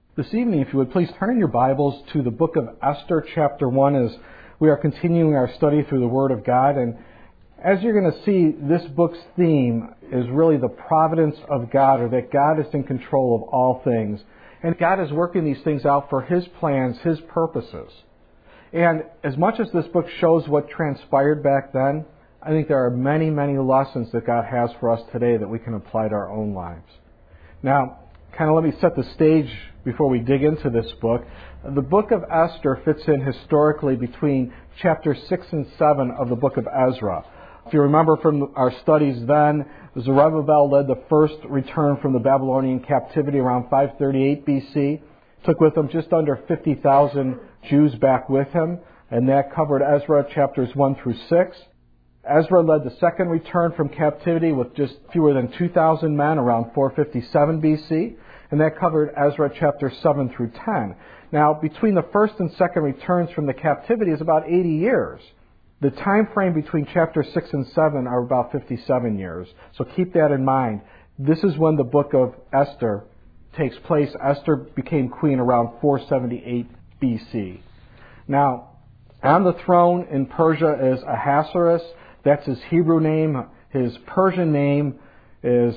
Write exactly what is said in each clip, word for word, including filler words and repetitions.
This evening, if you would please turn in your Bibles to the book of Esther, chapter one, as we are continuing our study through the Word of God. And as you're going to see, this book's theme is really the providence of God, or that God is in control of all things. And God is working these things out for His plans, His purposes. And as much as this book shows what transpired back then, I think there are many, many lessons that God has for us today that we can apply to our own lives. Now, kind of let me set the stage before we dig into this book. The book of Esther fits in historically between chapters six and seven of the book of Ezra. If you remember from our studies then, Zerubbabel led the first return from the Babylonian captivity around five thirty-eight B C. Took with him just under fifty thousand Jews back with him, and that covered Ezra chapters one through six. Ezra led the second return from captivity with just fewer than two thousand men around four fifty-seven B C, and that covered Ezra chapters seven through ten. Now, between the first and second returns from the captivity is about eighty years. The time frame between chapters six and seven are about fifty-seven years. So keep that in mind. This is when the book of Esther takes place. Esther became queen around four seventy-eight B C. Now, on the throne in Persia is Ahasuerus. That's his Hebrew name. His Persian name is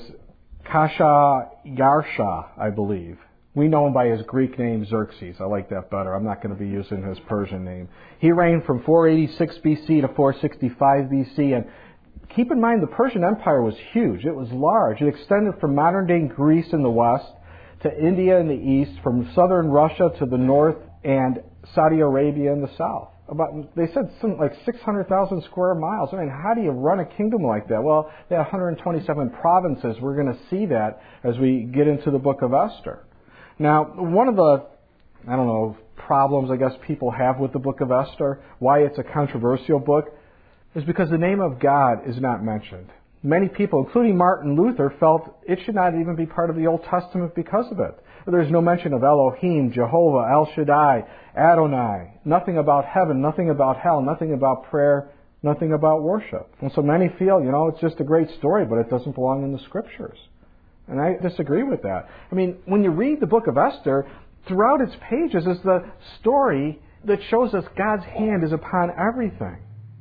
Khosrow, I believe. We know him by his Greek name, Xerxes. I like that better. I'm not going to be using his Persian name. He reigned from four eighty-six B C to four sixty-five B C. And keep in mind, the Persian Empire was huge. It was large. It extended from modern-day Greece in the west to India in the east, from southern Russia to the north, and Saudi Arabia in the south. About, they said something like six hundred thousand square miles. I mean, how do you run a kingdom like that? Well, they had one hundred twenty-seven provinces. We're going to see that as we get into the book of Esther. Now, one of the, I don't know, problems I guess people have with the book of Esther, why it's a controversial book, is because the name of God is not mentioned. Many people, including Martin Luther, felt it should not even be part of the Old Testament because of it. There's no mention of Elohim, Jehovah, El Shaddai, Adonai, nothing about heaven, nothing about hell, nothing about prayer, nothing about worship. And so many feel, you know, it's just a great story, but it doesn't belong in the Scriptures. And I disagree with that. I mean, when you read the book of Esther, throughout its pages is the story that shows us God's hand is upon everything.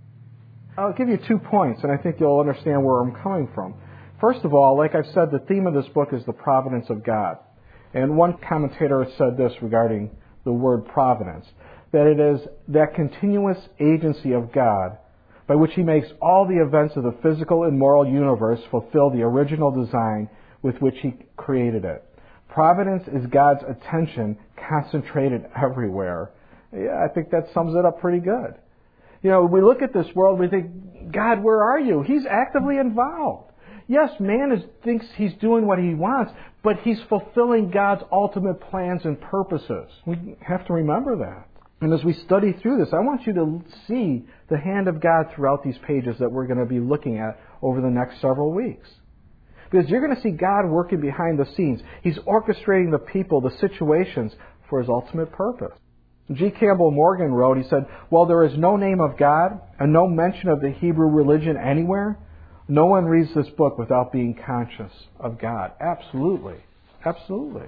I'll give you two points, and I think you'll understand where I'm coming from. First of all, like I've said, the theme of this book is the providence of God. And one commentator has said this regarding the word providence, that it is that continuous agency of God by which He makes all the events of the physical and moral universe fulfill the original design with which He created it. Providence is God's attention concentrated everywhere. Yeah, I think that sums it up pretty good. You know, we look at this world, we think, God, where are you? He's actively involved. Yes, man is, thinks he's doing what he wants, but he's fulfilling God's ultimate plans and purposes. We have to remember that. And as we study through this, I want you to see the hand of God throughout these pages that we're going to be looking at over the next several weeks. Because you're going to see God working behind the scenes. He's orchestrating the people, the situations, for His ultimate purpose. G. Campbell Morgan wrote, he said, while there is no name of God and no mention of the Hebrew religion anywhere, no one reads this book without being conscious of God. Absolutely. Absolutely.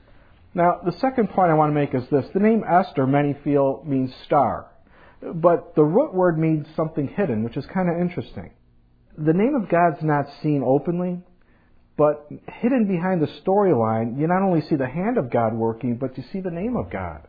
Now, the second point I want to make is this. The name Esther, many feel, means star. But the root word means something hidden, which is kind of interesting. The name of God's not seen openly, but hidden behind the storyline, you not only see the hand of God working, but you see the name of God.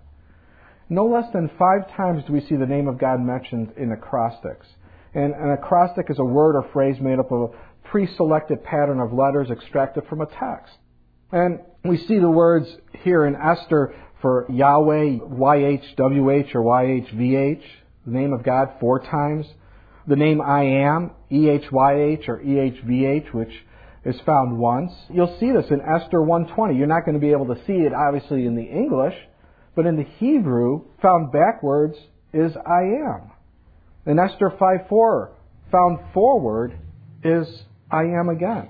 No less than five times do we see the name of God mentioned in acrostics. And an acrostic is a word or phrase made up of a pre-selected pattern of letters extracted from a text. And we see the words here in Esther for Yahweh, Y H W H or Y H V H, the name of God, four times. The name I am, E H Y H or E H V H, which is found once. You'll see this in Esther one twenty. You're not going to be able to see it, obviously, in the English, but in the Hebrew, found backwards is I am. In Esther five four, found forward is I am again.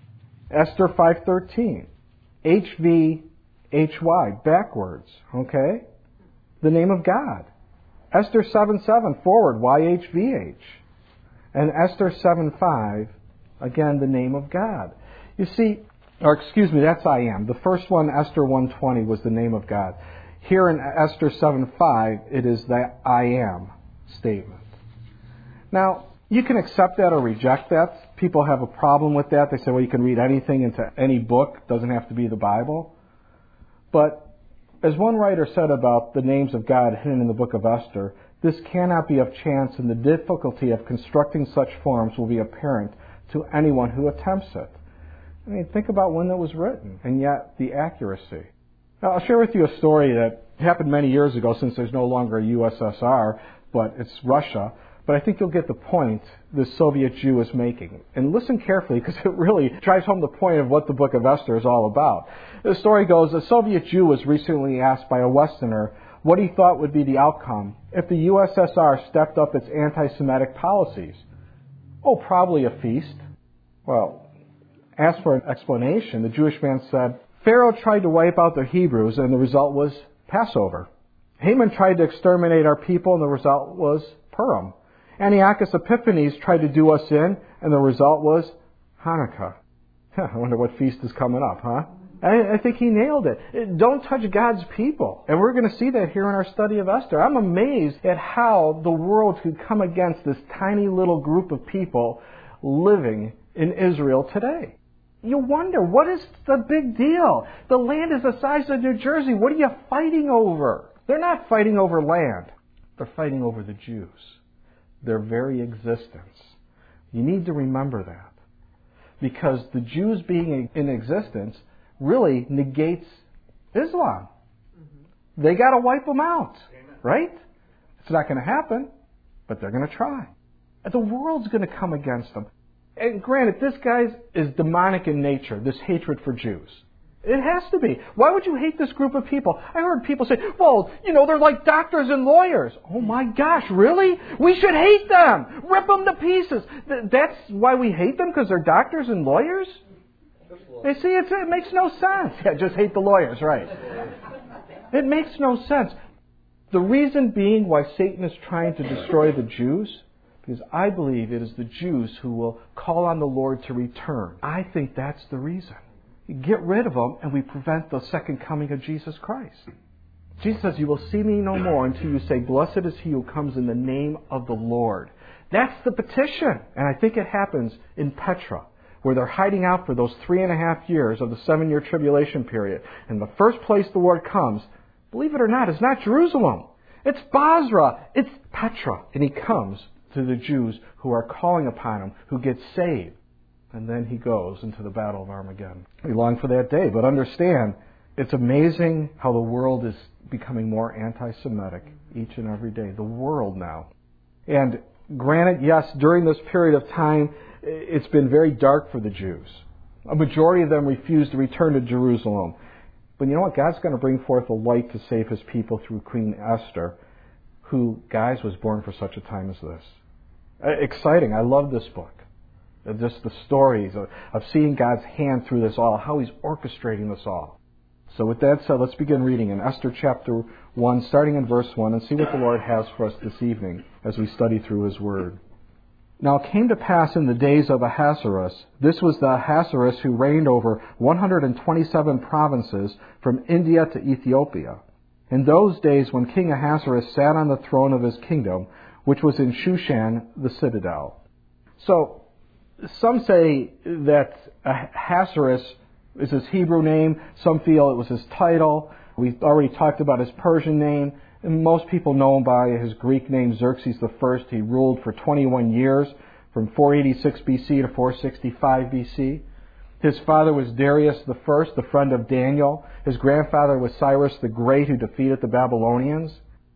Esther five thirteen, H V H Y, backwards, okay? The name of God. Esther seven seven, forward, Y H V H. And Esther seven five, again, the name of God. You see, Or excuse me, that's I am. The first one, Esther one twenty, was the name of God. Here in Esther seven five, it is that I am statement. Now, you can accept that or reject that. People have a problem with that. They say, well, you can read anything into any book. It doesn't have to be the Bible. But as one writer said about the names of God hidden in the book of Esther, this cannot be of chance, and the difficulty of constructing such forms will be apparent to anyone who attempts it. I mean, think about when that was written, and yet the accuracy. Now, I'll share with you a story that happened many years ago, since there's no longer a U S S R, but it's Russia. But I think you'll get the point the Soviet Jew is making. And listen carefully, because it really drives home the point of what the book of Esther is all about. The story goes, a Soviet Jew was recently asked by a Westerner what he thought would be the outcome if the U S S R stepped up its anti-Semitic policies. Oh, probably a feast. Well, asked for an explanation, the Jewish man said, Pharaoh tried to wipe out the Hebrews, and the result was Passover. Haman tried to exterminate our people, and the result was Purim. Antiochus Epiphanes tried to do us in, and the result was Hanukkah. I wonder what feast is coming up, huh? I, I think he nailed it. Don't touch God's people. And we're going to see that here in our study of Esther. I'm amazed at how the world could come against this tiny little group of people living in Israel today. You wonder, what is the big deal? The land is the size of New Jersey. What are you fighting over? They're not fighting over land. They're fighting over the Jews. Their very existence. You need to remember that. Because the Jews being in existence really negates Islam. Mm-hmm. They got to wipe them out. Amen. Right? It's not going to happen, but they're going to try. And the world's going to come against them. And granted, this guy is demonic in nature, this hatred for Jews. It has to be. Why would you hate this group of people? I heard people say, well, you know, they're like doctors and lawyers. Oh my gosh, really? We should hate them. Rip them to pieces. That's why we hate them, because they're doctors and lawyers? You see, it's, it makes no sense. Yeah, just hate the lawyers, right. It makes no sense. The reason being why Satan is trying to destroy the Jews, because I believe it is the Jews who will call on the Lord to return. I think that's the reason. Get rid of them, and we prevent the second coming of Jesus Christ. Jesus says, you will see me no more until you say, blessed is he who comes in the name of the Lord. That's the petition. And I think it happens in Petra, where they're hiding out for those three and a half years of the seven-year tribulation period. And the first place the Lord comes, believe it or not, is not Jerusalem. It's Basra. It's Petra. And he comes to the Jews who are calling upon him, who get saved. And then he goes into the battle of Armageddon. We long for that day, but understand, it's amazing how the world is becoming more anti-Semitic each and every day. The world now. And granted, yes, during this period of time, it's been very dark for the Jews. A majority of them refuse to return to Jerusalem. But you know what? God's going to bring forth a light to save his people through Queen Esther, who, guys, was born for such a time as this. Exciting. I love this book. Just the stories of, of seeing God's hand through this all, how he's orchestrating this all. So with that said, let's begin reading in Esther chapter one, starting in verse one, and see what the Lord has for us this evening as we study through his word. Now it came to pass in the days of Ahasuerus, this was the Ahasuerus who reigned over one hundred twenty-seven provinces from India to Ethiopia. In those days when King Ahasuerus sat on the throne of his kingdom, which was in Shushan, the citadel. So, some say that Ahasuerus is his Hebrew name. Some feel it was his title. We've already talked about his Persian name. And most people know him by his Greek name, Xerxes the First. He ruled for twenty-one years, from four eighty-six B C to four sixty-five B C. His father was Darius the First, the friend of Daniel. His grandfather was Cyrus the Great, who defeated the Babylonians.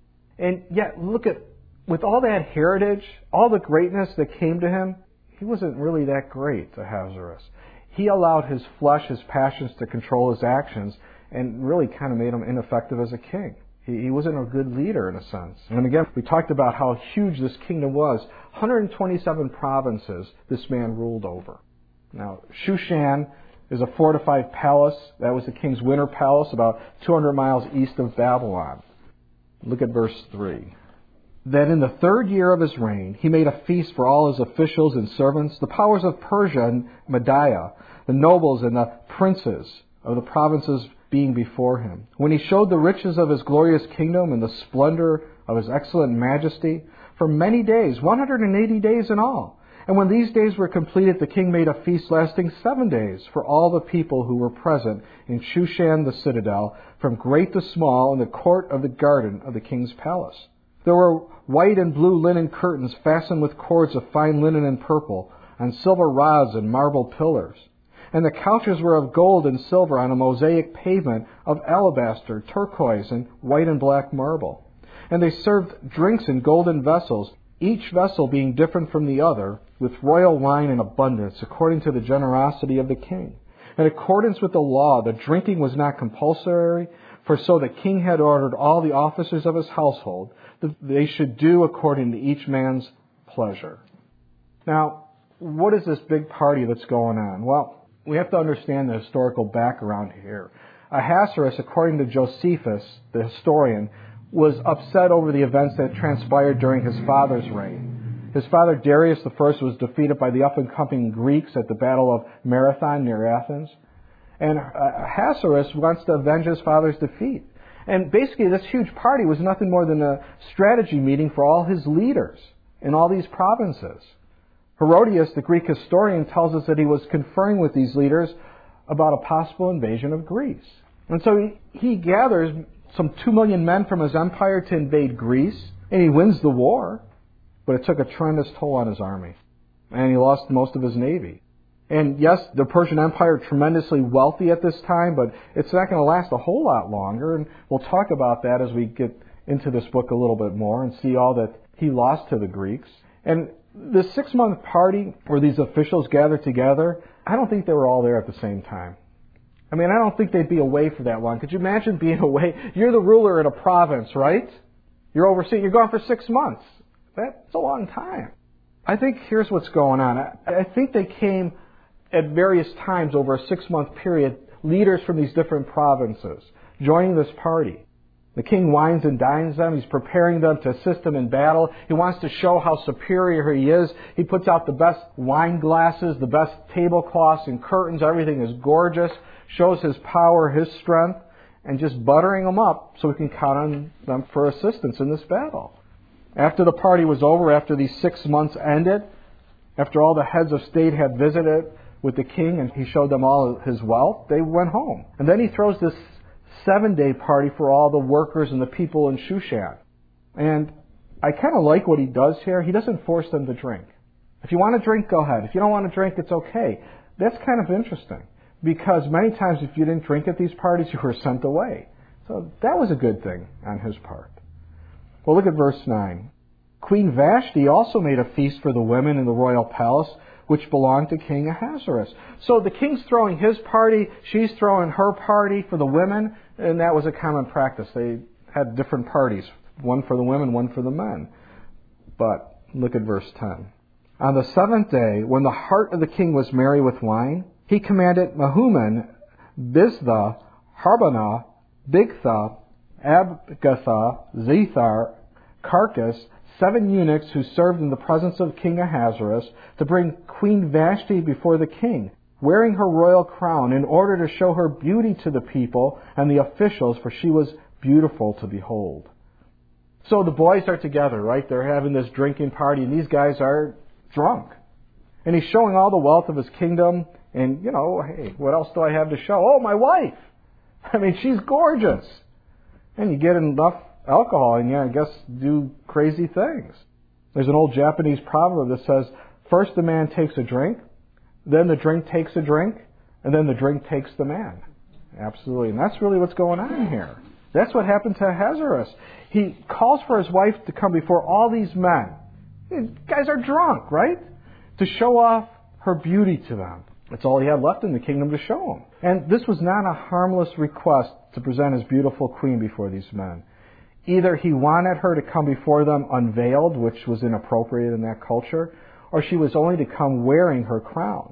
And yet, look at, with all that heritage, all the greatness that came to him, he wasn't really that great, Ahasuerus. He allowed his flesh, his passions to control his actions, and really kind of made him ineffective as a king. He, he wasn't a good leader in a sense. And again, we talked about how huge this kingdom was. one hundred twenty-seven provinces this man ruled over. Now, Shushan is a fortified palace. That was the king's winter palace, about two hundred miles east of Babylon. Look at verse three. that in the third year of his reign, he made a feast for all his officials and servants, the powers of Persia and Media, the nobles and the princes of the provinces being before him. When he showed the riches of his glorious kingdom and the splendor of his excellent majesty, for many days, one hundred eighty days in all. And when these days were completed, the king made a feast lasting seven days for all the people who were present in Shushan the citadel, from great to small, in the court of the garden of the king's palace. There were white and blue linen curtains fastened with cords of fine linen and purple, on silver rods and marble pillars. And the couches were of gold and silver on a mosaic pavement of alabaster, turquoise, and white and black marble. And they served drinks in golden vessels, each vessel being different from the other, with royal wine in abundance, according to the generosity of the king. In accordance with the law, the drinking was not compulsory, for so the king had ordered all the officers of his household that they should do according to each man's pleasure. Now, what is this big party that's going on? Well, we have to understand the historical background here. Ahasuerus, according to Josephus, the historian, was upset over the events that transpired during his father's reign. His father Darius the First was defeated by the up-and-coming Greeks at the Battle of Marathon near Athens. And Ahasuerus wants to avenge his father's defeat. And basically this huge party was nothing more than a strategy meeting for all his leaders in all these provinces. Herodias, the Greek historian, tells us that he was conferring with these leaders about a possible invasion of Greece. And so he, he gathers some two million men from his empire to invade Greece, and he wins the war. But it took a tremendous toll on his army, and he lost most of his navy. And yes, the Persian Empire tremendously wealthy at this time, but it's not going to last a whole lot longer. And we'll talk about that as we get into this book a little bit more and see all that he lost to the Greeks. And the six-month party where these officials gathered together, I don't think they were all there at the same time. I mean, I don't think they'd be away for that long. Could you imagine being away? You're the ruler in a province, right? You're overseeing, you're gone for six months. That's a long time. I think here's what's going on. I, I think they came at various times over a six-month period, leaders from these different provinces joining this party. The king wines and dines them. He's preparing them to assist him in battle. He wants to show how superior he is. He puts out the best wine glasses, the best tablecloths and curtains. Everything is gorgeous. Shows his power, his strength, and just buttering them up so we can count on them for assistance in this battle. After the party was over, after these six months ended, after all the heads of state had visited with the king and he showed them all his wealth, they went home. And then he throws this seven-day party for all the workers and the people in Shushan. And I kind of like what he does here. He doesn't force them to drink. If you want to drink, go ahead. If you don't want to drink, it's okay. That's kind of interesting, because many times if you didn't drink at these parties, you were sent away. So that was a good thing on his part. Well, look at verse nine. Queen Vashti also made a feast for the women in the royal palace, which belonged to King Ahasuerus. So the king's throwing his party, she's throwing her party for the women, and that was a common practice. They had different parties, one for the women, one for the men. But look at verse ten. On the seventh day, when the heart of the king was merry with wine, he commanded Mehuman, Biztha, Harbonah, Bigtha, Abgatha, Zethar, Carcass, seven eunuchs who served in the presence of King Ahasuerus, to bring Queen Vashti before the king, wearing her royal crown, in order to show her beauty to the people and the officials, for she was beautiful to behold. So the boys are together, right? They're having this drinking party, and these guys are drunk. And he's showing all the wealth of his kingdom, and, you know, hey, what else do I have to show? Oh, my wife! I mean, she's gorgeous. And you get enough alcohol and, yeah, I guess do crazy things. There's an old Japanese proverb that says, first the man takes a drink, then the drink takes a drink, and then the drink takes the man. Absolutely. And that's really what's going on here. That's what happened to Ahasuerus. He calls for his wife to come before all these men. These guys are drunk, right? To show off her beauty to them. That's all he had left in the kingdom to show them. And this was not a harmless request to present his beautiful queen before these men. Either he wanted her to come before them unveiled, which was inappropriate in that culture, or she was only to come wearing her crown.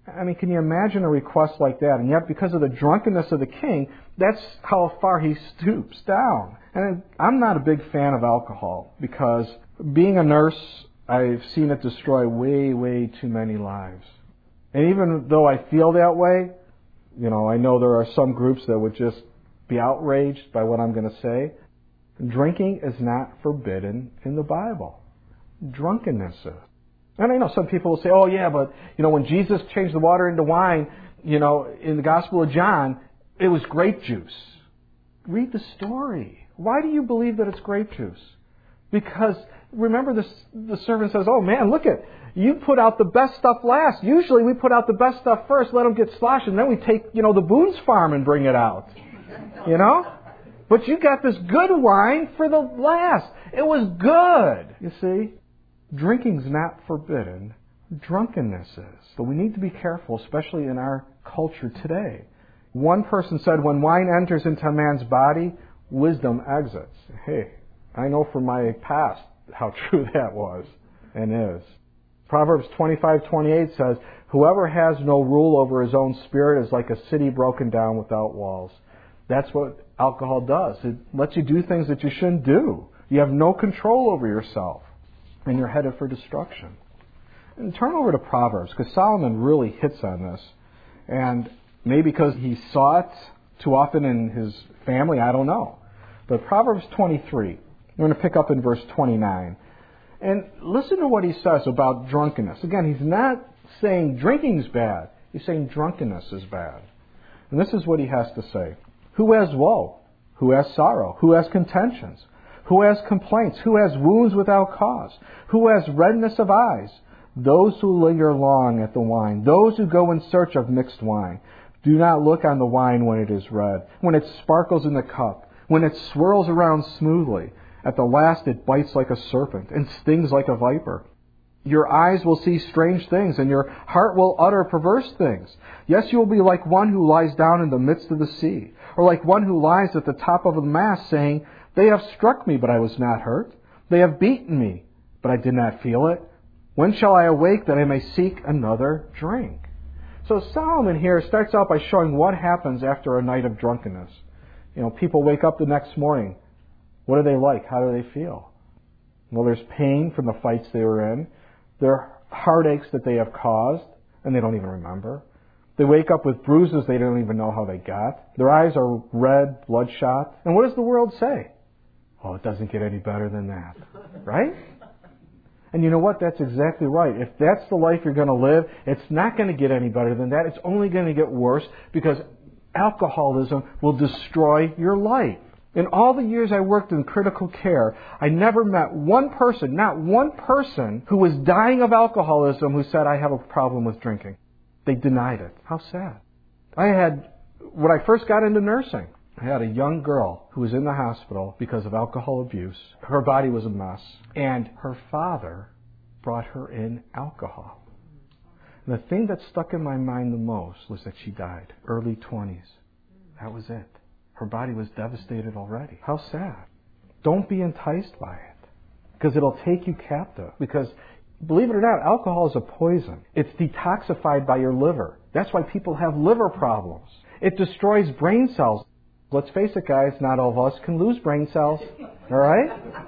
I mean, can you imagine a request like that? And yet, because of the drunkenness of the king, that's how far he stoops down. And I'm not a big fan of alcohol because being a nurse, I've seen it destroy way, way too many lives. And even though I feel that way, you know, I know there are some groups that would just be outraged by what I'm going to say. Drinking is not forbidden in the Bible. Drunkenness is. And I know some people will say, oh yeah, but, you know, when Jesus changed the water into wine, you know, in the Gospel of John, it was grape juice. Read the story. Why do you believe that it's grape juice? Because, remember, this, the servant says, oh man, look at, you put out the best stuff last. Usually we put out the best stuff first, let them get sloshed, and then we take, you know, the Boone's Farm and bring it out. You know? But you got this good wine for the last. It was good, you see. Drinking's not forbidden. Drunkenness is. So we need to be careful, especially in our culture today. One person said, when wine enters into a man's body, wisdom exits. Hey, I know from my past how true that was and is. Proverbs twenty-five twenty-eight says, whoever has no rule over his own spirit is like a city broken down without walls. That's what alcohol does. It lets you do things that you shouldn't do. You have no control over yourself. And you're headed for destruction. And turn over to Proverbs, because Solomon really hits on this. And maybe because he saw it too often in his family, I don't know. But Proverbs twenty-three, we're going to pick up in verse twenty-nine. And listen to what he says about drunkenness. Again, he's not saying drinking's bad. He's saying drunkenness is bad. And this is what he has to say. Who has woe? Who has sorrow? Who has contentions? Who has complaints? Who has wounds without cause? Who has redness of eyes? Those who linger long at the wine. Those who go in search of mixed wine. Do not look on the wine when it is red, when it sparkles in the cup, when it swirls around smoothly. At the last it bites like a serpent and stings like a viper. Your eyes will see strange things, and your heart will utter perverse things. Yes, you will be like one who lies down in the midst of the sea, or like one who lies at the top of a mast, saying, they have struck me, but I was not hurt. They have beaten me, but I did not feel it. When shall I awake that I may seek another drink? So Solomon here starts out by showing what happens after a night of drunkenness. You know, people wake up the next morning. What are they like? How do they feel? Well, there's pain from the fights they were in. There are heartaches that they have caused, and they don't even remember. They wake up with bruises they don't even know how they got. Their eyes are red, bloodshot. And what does the world say? Oh, it doesn't get any better than that. Right? And you know what? That's exactly right. If that's the life you're going to live, it's not going to get any better than that. It's only going to get worse because alcoholism will destroy your life. In all the years I worked in critical care, I never met one person, not one person, who was dying of alcoholism who said, I have a problem with drinking. They denied it. How sad. I had, when I first got into nursing, I had a young girl who was in the hospital because of alcohol abuse. Her body was a mess. And her father brought her in alcohol. And the thing that stuck in my mind the most was that she died, early twenties. That was it. Her body was devastated already. How sad. Don't be enticed by it, because it'll take you captive. Because, believe it or not, alcohol is a poison. It's detoxified by your liver. That's why people have liver problems. It destroys brain cells. Let's face it, guys, not all of us can lose brain cells. All right?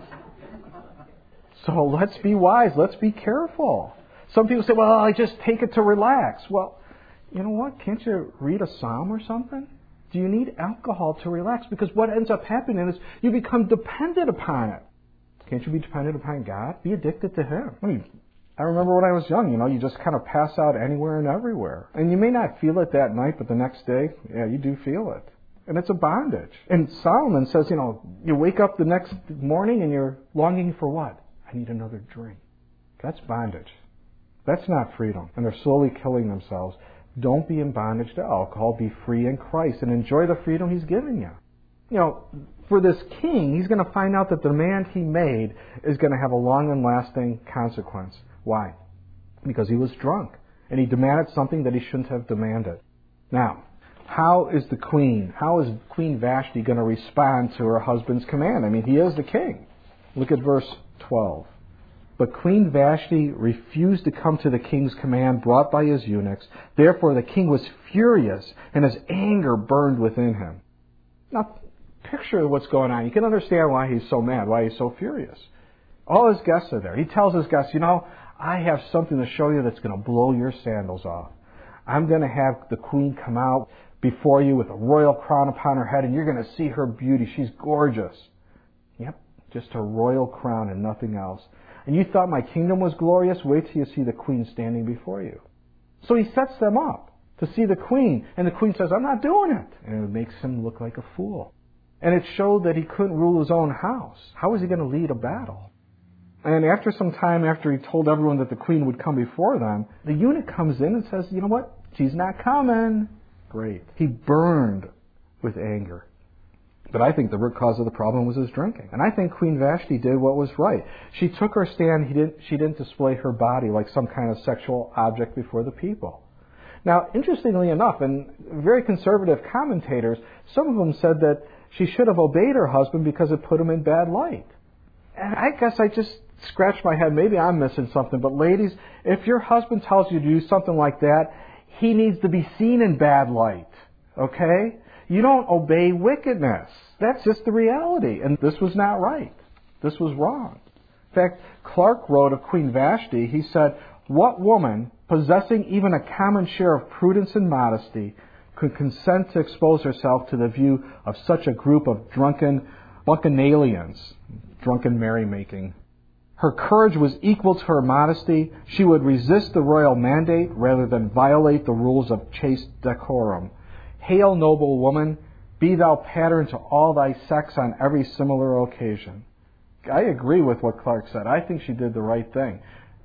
So let's be wise. Let's be careful. Some people say, well, I just take it to relax. Well, you know what? Can't you read a psalm or something? Do you need alcohol to relax? Because what ends up happening is you become dependent upon it. Can't you be dependent upon God? Be addicted to Him. I mean, I remember when I was young, you know, you just kind of pass out anywhere and everywhere. And you may not feel it that night, but the next day, yeah, you do feel it. And it's a bondage. And Solomon says, you know, you wake up the next morning and you're longing for what? I need another drink. That's bondage. That's not freedom. And they're slowly killing themselves. Don't be in bondage to alcohol. Be free in Christ and enjoy the freedom He's given you. You know, for this king, he's going to find out that the demand he made is going to have a long and lasting consequence. Why? Because he was drunk. And he demanded something that he shouldn't have demanded. Now, how is the queen, how is Queen Vashti going to respond to her husband's command? I mean, he is the king. Look at verse twelve. But Queen Vashti refused to come to the king's command brought by his eunuchs. Therefore the king was furious, and his anger burned within him. Now, picture what's going on. You can understand why he's so mad, why he's so furious. All his guests are there. He tells his guests, you know, I have something to show you that's going to blow your sandals off. I'm going to have the queen come out before you with a royal crown upon her head, and you're going to see her beauty. She's gorgeous. Yep, just a royal crown and nothing else. And you thought my kingdom was glorious? Wait till you see the queen standing before you. So he sets them up to see the queen. And the queen says, I'm not doing it. And it makes him look like a fool. And it showed that he couldn't rule his own house. How was he going to lead a battle? And after some time, after he told everyone that the queen would come before them, the eunuch comes in and says, you know what? She's not coming. Great. He burned with anger. But I think the root cause of the problem was his drinking. And I think Queen Vashti did what was right. She took her stand. He didn't, she didn't display her body like some kind of sexual object before the people. Now, interestingly enough, and very conservative commentators, some of them said that she should have obeyed her husband because it put him in bad light. And I guess I just scratched my head. Maybe I'm missing something. But ladies, if your husband tells you to do something like that, he needs to be seen in bad light. Okay? You don't obey wickedness. That's just the reality. And this was not right. This was wrong. In fact, Clark wrote of Queen Vashti, he said, what woman, possessing even a common share of prudence and modesty, could consent to expose herself to the view of such a group of drunken bacchanalians, drunken merrymaking? Her courage was equal to her modesty. She would resist the royal mandate rather than violate the rules of chaste decorum. Hail, noble woman, be thou pattern to all thy sex on every similar occasion. I agree with what Clark said. I think she did the right thing.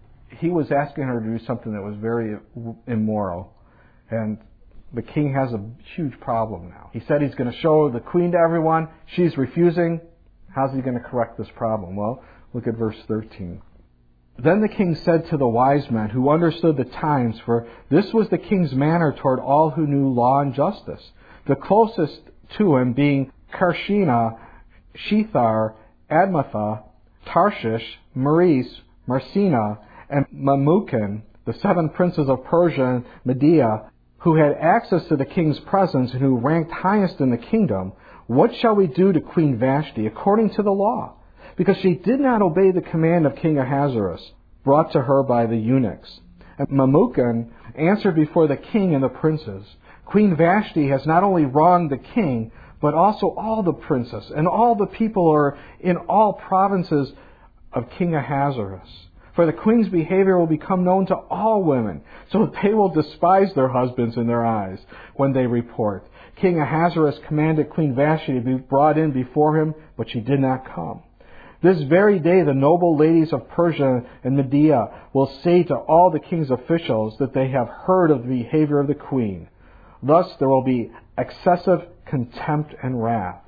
He was asking her to do something that was very immoral. And the king has a huge problem now. He said he's going to show the queen to everyone. She's refusing. How's he going to correct this problem? Well, look at verse thirteen. Then the king said to the wise men who understood the times, for this was the king's manner toward all who knew law and justice, the closest to him being Karshina, Shethar, Admatha, Tarshish, Maris, Marsina, and Mamukin, the seven princes of Persia and Media, who had access to the king's presence and who ranked highest in the kingdom. What shall we do to Queen Vashti according to the law? Because she did not obey the command of King Ahasuerus, brought to her by the eunuchs. And Mamukan answered before the king and the princes, Queen Vashti has not only wronged the king, but also all the princes, and all the people are in all provinces of King Ahasuerus. For the queen's behavior will become known to all women, so that they will despise their husbands in their eyes when they report. King Ahasuerus commanded Queen Vashti to be brought in before him, but she did not come. This very day the noble ladies of Persia and Media will say to all the king's officials that they have heard of the behavior of the queen. Thus there will be excessive contempt and wrath.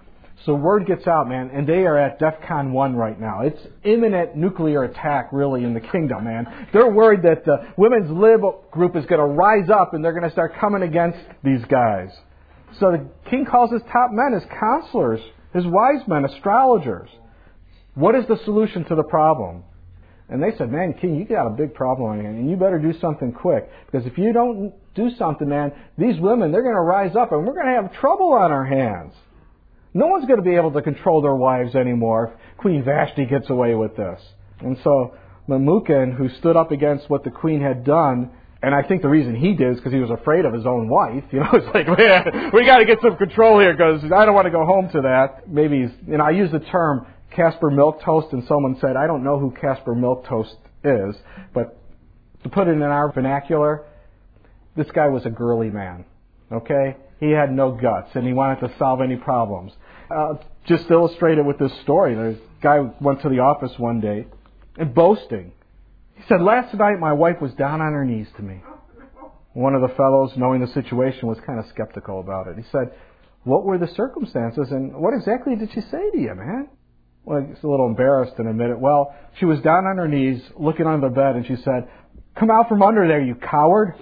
So word gets out, man, and they are at DEFCON one right now. It's imminent nuclear attack, really, in the kingdom, man. They're worried that the women's lib group is going to rise up and they're going to start coming against these guys. So the king calls his top men, his counselors, his wise men, astrologers. What is the solution to the problem? And they said, man, king, you got a big problem on your hand, and you better do something quick. Because if you don't do something, man, these women, they're going to rise up, and we're going to have trouble on our hands. No one's going to be able to control their wives anymore if Queen Vashti gets away with this. And so Mamukin, who stood up against what the queen had done, and I think the reason he did is because he was afraid of his own wife. You know, it's like, man, we got to get some control here because I don't want to go home to that. Maybe, he's, you know, I use the term Casper Milquetoast, and someone said, I don't know who Casper Milquetoast is, but to put it in our vernacular, this guy was a girly man, okay? He had no guts, and he wanted to solve any problems. Uh, just illustrate it with this story. The guy went to the office one day, and boasting. He said, last night my wife was down on her knees to me. One of the fellows, knowing the situation, was kind of skeptical about it. He said, what were the circumstances, and what exactly did she say to you, man? Well, he's a little embarrassed and admitted, well, she was down on her knees, looking under the bed, and she said, come out from under there, you coward.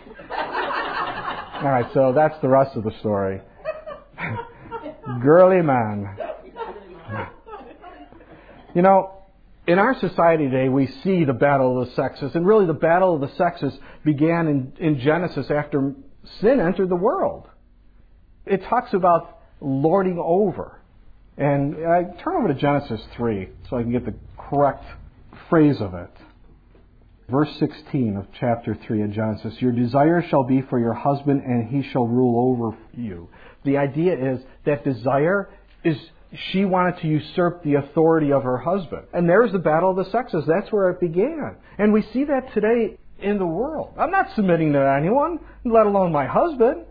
All right, so that's the rest of the story. Girly man. You know, In our society today, we see the battle of the sexes, and really the battle of the sexes began in, in Genesis after sin entered the world. It talks about lording over. And I turn over to Genesis three so I can get the correct phrase of it. Verse sixteen of chapter three of Genesis, your desire shall be for your husband, and he shall rule over you. The idea is that desire is she wanted to usurp the authority of her husband. And there's the battle of the sexes. That's where it began. And we see that today in the world. I'm not submitting to anyone, let alone my husband.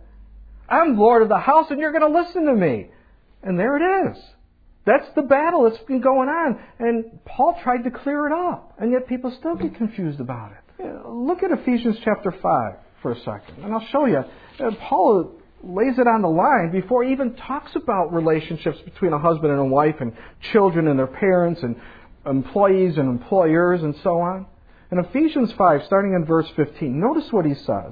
I'm Lord of the house, and you're going to listen to me. And there it is. That's the battle that's been going on. And Paul tried to clear it up. And yet people still get confused about it. You know, look at Ephesians chapter five for a second. And I'll show you. Uh, Paul lays it on the line before he even talks about relationships between a husband and a wife and children and their parents and employees and employers and so on. In Ephesians five, starting in verse fifteen, notice what he says.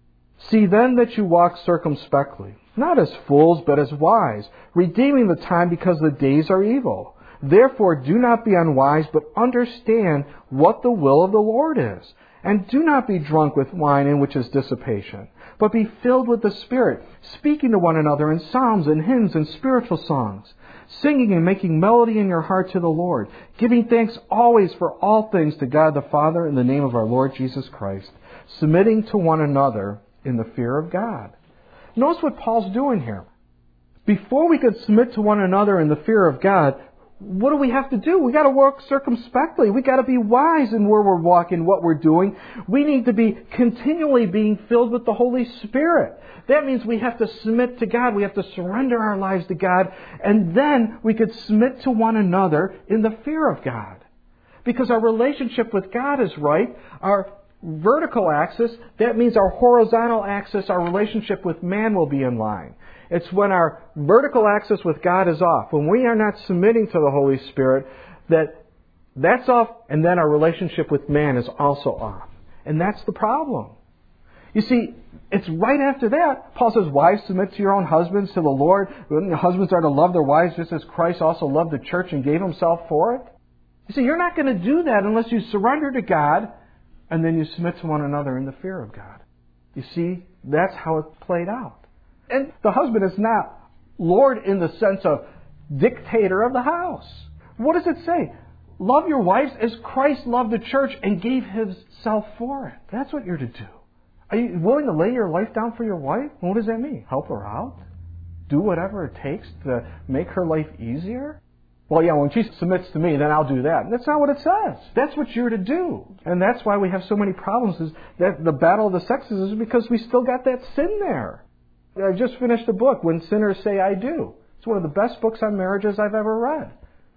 See then that you walk circumspectly, not as fools, but as wise, redeeming the time because the days are evil. Therefore do not be unwise, but understand what the will of the Lord is. And do not be drunk with wine, in which is dissipation, but be filled with the Spirit, speaking to one another in psalms and hymns and spiritual songs, singing and making melody in your heart to the Lord, giving thanks always for all things to God the Father in the name of our Lord Jesus Christ, submitting to one another in the fear of God. Notice what Paul's doing here. Before we could submit to one another in the fear of God, what do we have to do? We got to walk circumspectly. We got to be wise in where we're walking, what we're doing. We need to be continually being filled with the Holy Spirit. That means we have to submit to God. We have to surrender our lives to God. And then we could submit to one another in the fear of God. Because our relationship with God is right. Our vertical axis, that means our horizontal axis, our relationship with man will be in line. It's when our vertical axis with God is off, when we are not submitting to the Holy Spirit, that that's off, and then our relationship with man is also off. And that's the problem. You see, it's right after that. Paul says, wives, submit to your own husbands, to the Lord. Husbands are to love their wives just as Christ also loved the church and gave himself for it. You see, you're not going to do that unless you surrender to God and then you submit to one another in the fear of God. You see, that's how it played out. And the husband is not Lord in the sense of dictator of the house. What does it say? Love your wives as Christ loved the church and gave himself for it. That's what you're to do. Are you willing to lay your life down for your wife? What does that mean? Help her out? Do whatever it takes to make her life easier? Well, yeah, when she submits to me, then I'll do that. That's not what it says. That's what you're to do. And that's why we have so many problems, is that the battle of the sexes is because we still got that sin there. I just finished a book, When Sinners Say I Do. It's one of the best books on marriages I've ever read.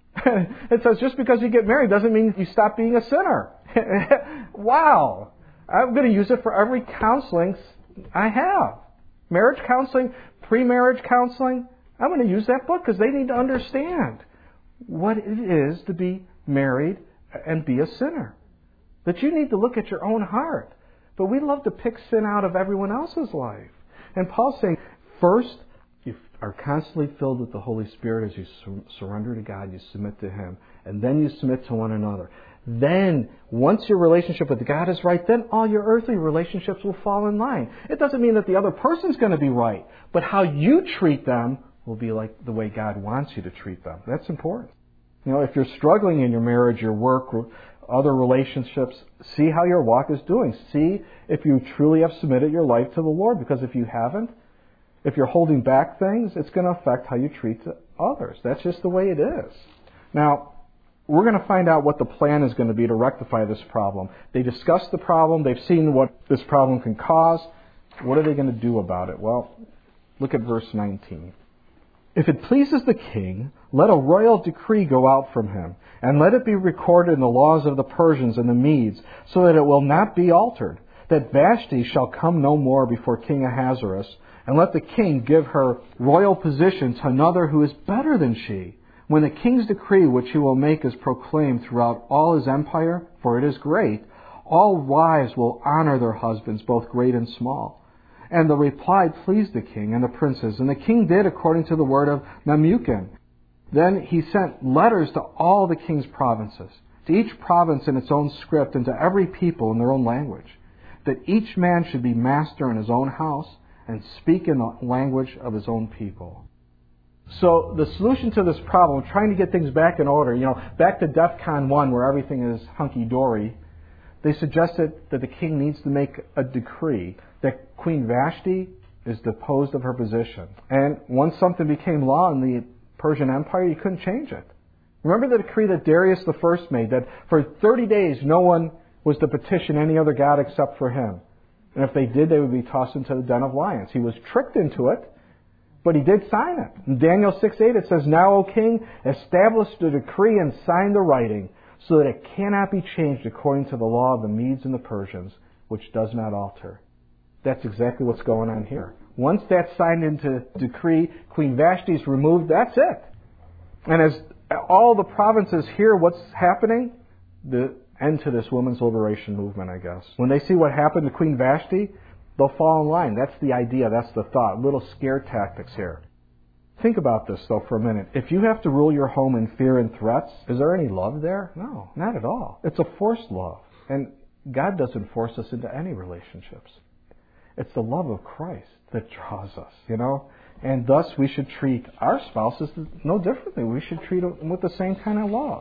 It says just because you get married doesn't mean you stop being a sinner. Wow. I'm going to use it for every counseling I have. Marriage counseling, pre-marriage counseling. I'm going to use that book because they need to understand what it is to be married and be a sinner. That you need to look at your own heart. But we love to pick sin out of everyone else's life. And Paul's saying, first, you are constantly filled with the Holy Spirit as you sur- surrender to God, you submit to Him, and then you submit to one another. Then, once your relationship with God is right, then all your earthly relationships will fall in line. It doesn't mean that the other person's going to be right, but how you treat them will be like the way God wants you to treat them. That's important. You know, if you're struggling in your marriage, your work, other relationships, see how your walk is doing. See if you truly have submitted your life to the Lord. Because if you haven't, if you're holding back things, it's going to affect how you treat others. That's just the way it is. Now, we're going to find out what the plan is going to be to rectify this problem. They discussed the problem. They've seen what this problem can cause. What are they going to do about it? Well, look at verse nineteen. If it pleases the king, let a royal decree go out from him, and let it be recorded in the laws of the Persians and the Medes, so that it will not be altered, that Vashti shall come no more before King Ahasuerus, and let the king give her royal position to another who is better than she. When the king's decree which he will make is proclaimed throughout all his empire, for it is great, all wives will honor their husbands, both great and small. And the reply pleased the king and the princes, and the king did according to the word of Memucan. Then he sent letters to all the king's provinces, to each province in its own script, and to every people in their own language, that each man should be master in his own house and speak in the language of his own people. So the solution to this problem, trying to get things back in order, you know, back to DEFCON one where everything is hunky-dory, they suggested that the king needs to make a decree that Queen Vashti is deposed of her position. And once something became law in the Persian Empire, you couldn't change it. Remember the decree that Darius the First made, that for thirty days no one was to petition any other god except for him. And if they did, they would be tossed into the den of lions. He was tricked into it, but he did sign it. In Daniel six eight it says, "Now, O king, establish the decree and sign the writing, so that it cannot be changed according to the law of the Medes and the Persians, which does not alter." That's exactly what's going on here. Once that's signed into decree, Queen Vashti's removed, that's it. And as all the provinces hear what's happening, the end to this women's liberation movement, I guess. When they see what happened to Queen Vashti, they'll fall in line. That's the idea, that's the thought. Little scare tactics here. Think about this, though, for a minute. If you have to rule your home in fear and threats, is there any love there? No, not at all. It's a forced love. And God doesn't force us into any relationships. It's the love of Christ that draws us, you know? And thus we should treat our spouses no differently. We should treat them with the same kind of love.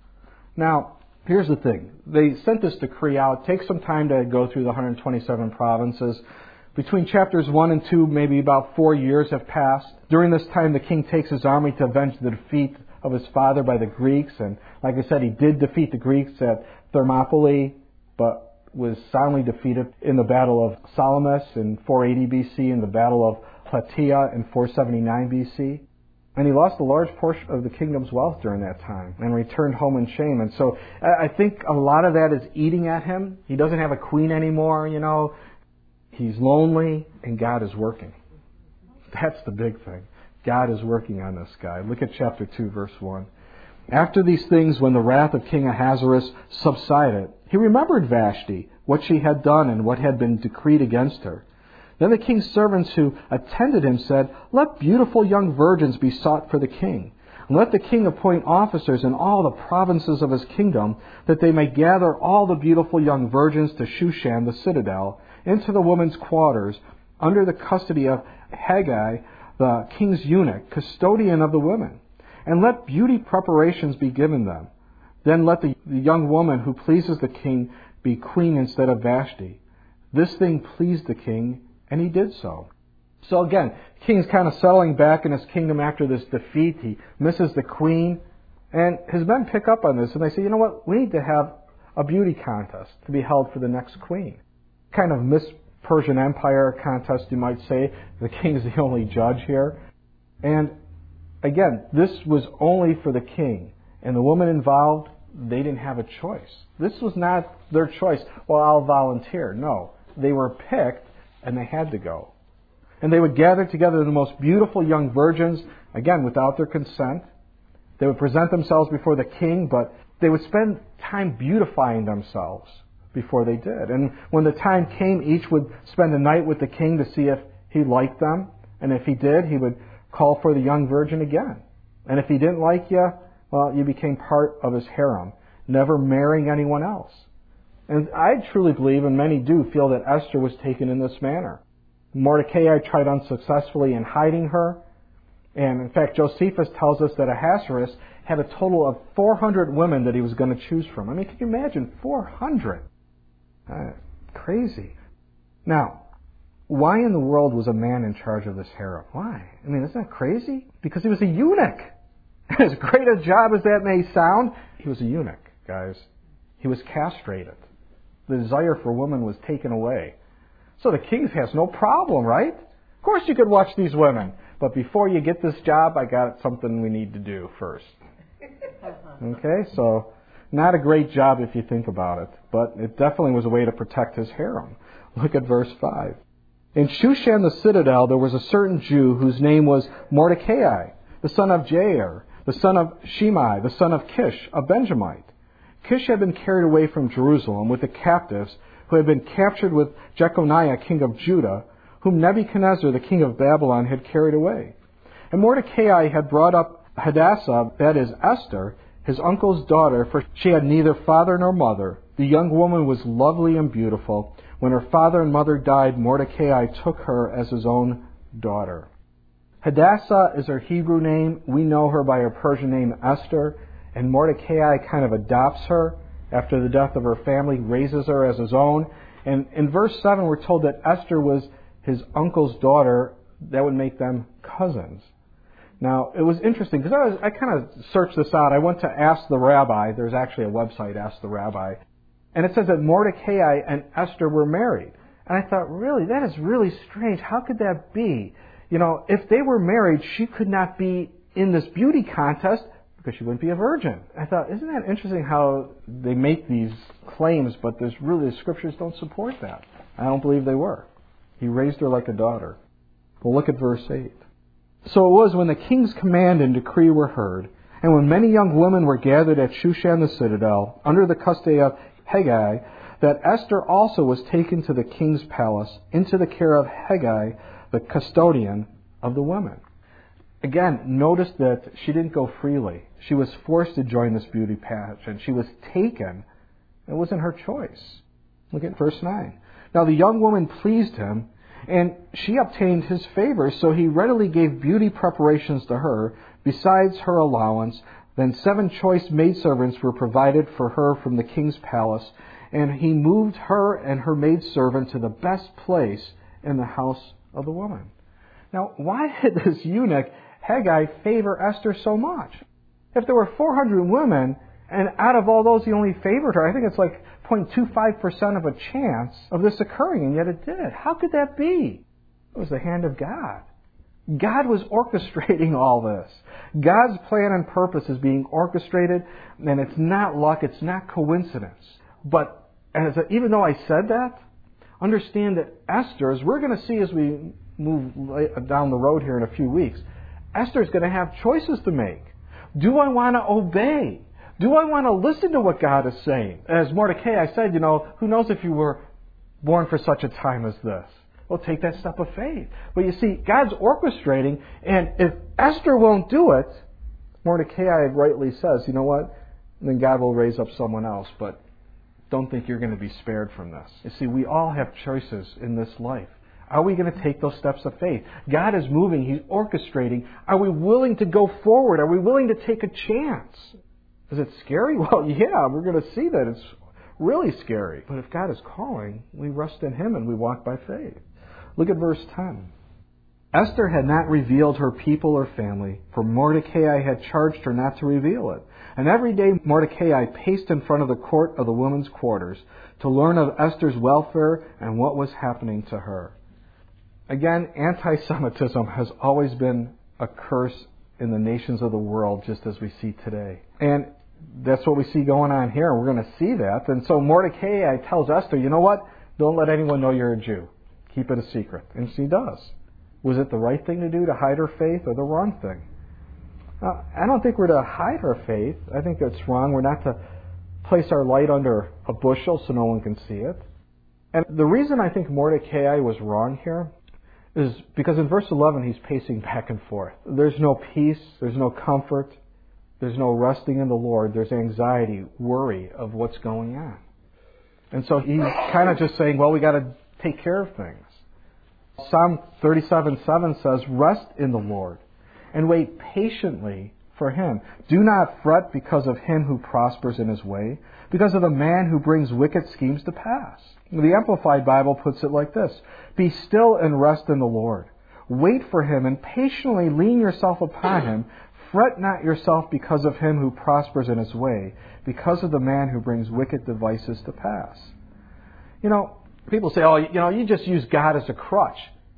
Now, here's the thing. They sent this decree out. It takes some time to go through the one hundred twenty-seven provinces. Between chapters one and two, maybe about four years have passed. During this time, the king takes his army to avenge the defeat of his father by the Greeks. And like I said, he did defeat the Greeks at Thermopylae, but was soundly defeated in the Battle of Salamis in four eighty B C and the Battle of Plataea in four seventy-nine B C. And he lost a large portion of the kingdom's wealth during that time and returned home in shame. And so I think a lot of that is eating at him. He doesn't have a queen anymore, you know. He's lonely, and God is working. That's the big thing. God is working on this guy. Look at chapter two, verse one. After these things, when the wrath of King Ahasuerus subsided, he remembered Vashti, what she had done and what had been decreed against her. Then the king's servants who attended him said, "Let beautiful young virgins be sought for the king. And let the king appoint officers in all the provinces of his kingdom, that they may gather all the beautiful young virgins to Shushan the citadel, into the women's quarters, under the custody of Haggai, the king's eunuch, custodian of the women. And let beauty preparations be given them. Then let the young woman who pleases the king be queen instead of Vashti." This thing pleased the king, and he did so. So again, the king's kind of settling back in his kingdom after this defeat. He misses the queen. And his men pick up on this, and they say, you know what, we need to have a beauty contest to be held for the next queen. Kind of Miss Persian Empire contest, you might say. The king's the only judge here. And again, this was only for the king. And the woman involved, they didn't have a choice. This was not their choice. Well, I'll volunteer. No. They were picked, and they had to go. And they would gather together the most beautiful young virgins, again, without their consent. They would present themselves before the king, but they would spend time beautifying themselves before they did. And when the time came, each would spend a night with the king to see if he liked them. And if he did, he would call for the young virgin again. And if he didn't like you, well, you became part of his harem, never marrying anyone else. And I truly believe, and many do, feel that Esther was taken in this manner. Mordecai tried unsuccessfully in hiding her. And in fact, Josephus tells us that Ahasuerus had a total of four hundred women that he was going to choose from. I mean, can you imagine? four hundred. Uh, crazy. Now, why in the world was a man in charge of this harem? Why? I mean, isn't that crazy? Because he was a eunuch. As great a job as that may sound, he was a eunuch, guys. He was castrated. The desire for women was taken away. So the king has no problem, right? Of course you could watch these women. But before you get this job, I got something we need to do first. Okay, so not a great job if you think about it. But it definitely was a way to protect his harem. Look at verse five. In Shushan the citadel there was a certain Jew whose name was Mordecai, the son of Jair, the son of Shimei, the son of Kish, a Benjamite. Kish had been carried away from Jerusalem with the captives who had been captured with Jeconiah, king of Judah, whom Nebuchadnezzar, the king of Babylon, had carried away. And Mordecai had brought up Hadassah, that is Esther, his uncle's daughter, for she had neither father nor mother. The young woman was lovely and beautiful. When her father and mother died, Mordecai took her as his own daughter. Hadassah is her Hebrew name. We know her by her Persian name Esther. And Mordecai kind of adopts her after the death of her family, raises her as his own. And in verse seven, we're told that Esther was his uncle's daughter. That would make them cousins. Now, it was interesting because I, was, I kind of searched this out. I went to Ask the Rabbi. There's actually a website, Ask the Rabbi. And it says that Mordecai and Esther were married. And I thought, really, that is really strange. How could that be? You know, if they were married, she could not be in this beauty contest because she wouldn't be a virgin. I thought, isn't that interesting how they make these claims, but there's really, the scriptures don't support that. I don't believe they were. He raised her like a daughter. Well, look at verse eight. So it was when the king's command and decree were heard, and when many young women were gathered at Shushan the citadel, under the custody of Hegai, that Esther also was taken to the king's palace, into the care of Hegai, the custodian of the women. Again, notice that she didn't go freely. She was forced to join this beauty pageant. She was taken. It wasn't her choice. Look at verse nine. Now the young woman pleased him, and she obtained his favor, so he readily gave beauty preparations to her, besides her allowance. Then seven choice maidservants were provided for her from the king's palace, and he moved her and her maidservant to the best place in the house of the woman. Now, why did this eunuch, Hegai, favor Esther so much? If there were four hundred women, and out of all those he only favored her, I think it's like zero point two five percent of a chance of this occurring, and yet it did. How could that be? It was the hand of God. God was orchestrating all this. God's plan and purpose is being orchestrated, and it's not luck, it's not coincidence. But as a, even though I said that, understand that Esther, as we're going to see as we move down the road here in a few weeks, Esther's going to have choices to make. Do I want to obey? Do I want to listen to what God is saying? As Mordecai said, you know, who knows if you were born for such a time as this? Well, take that step of faith. But you see, God's orchestrating, and if Esther won't do it, Mordecai rightly says, you know what? Then God will raise up someone else, but don't think you're going to be spared from this. You see, we all have choices in this life. Are we going to take those steps of faith? God is moving. He's orchestrating. Are we willing to go forward? Are we willing to take a chance? Is it scary? Well, yeah, we're going to see that. It's really scary. But if God is calling, we rest in Him and we walk by faith. Look at verse ten. Esther had not revealed her people or family, for Mordecai had charged her not to reveal it. And every day Mordecai paced in front of the court of the women's quarters to learn of Esther's welfare and what was happening to her. Again, anti-Semitism has always been a curse in the nations of the world, just as we see today. And that's what we see going on here, and we're going to see that. And so Mordecai tells Esther, you know what? Don't let anyone know you're a Jew. Keep it a secret. And she does. Was it the right thing to do, to hide her faith, or the wrong thing? Now, I don't think we're to hide our faith. I think it's wrong. We're not to place our light under a bushel so no one can see it. And the reason I think Mordecai was wrong here is because in verse eleven he's pacing back and forth. There's no peace, there's no comfort, there's no resting in the Lord, there's anxiety, worry of what's going on. And so he's kind of just saying, well, we got to take care of things. Psalm thirty-seven seven says, rest in the Lord and wait patiently for Him. Do not fret because of him who prospers in his way, because of the man who brings wicked schemes to pass. The Amplified Bible puts it like this: be still and rest in the Lord. Wait for Him and patiently lean yourself upon Him. Fret not yourself because of him who prospers in his way, because of the man who brings wicked devices to pass. You know, people say, oh, you know, you just use God as a crutch.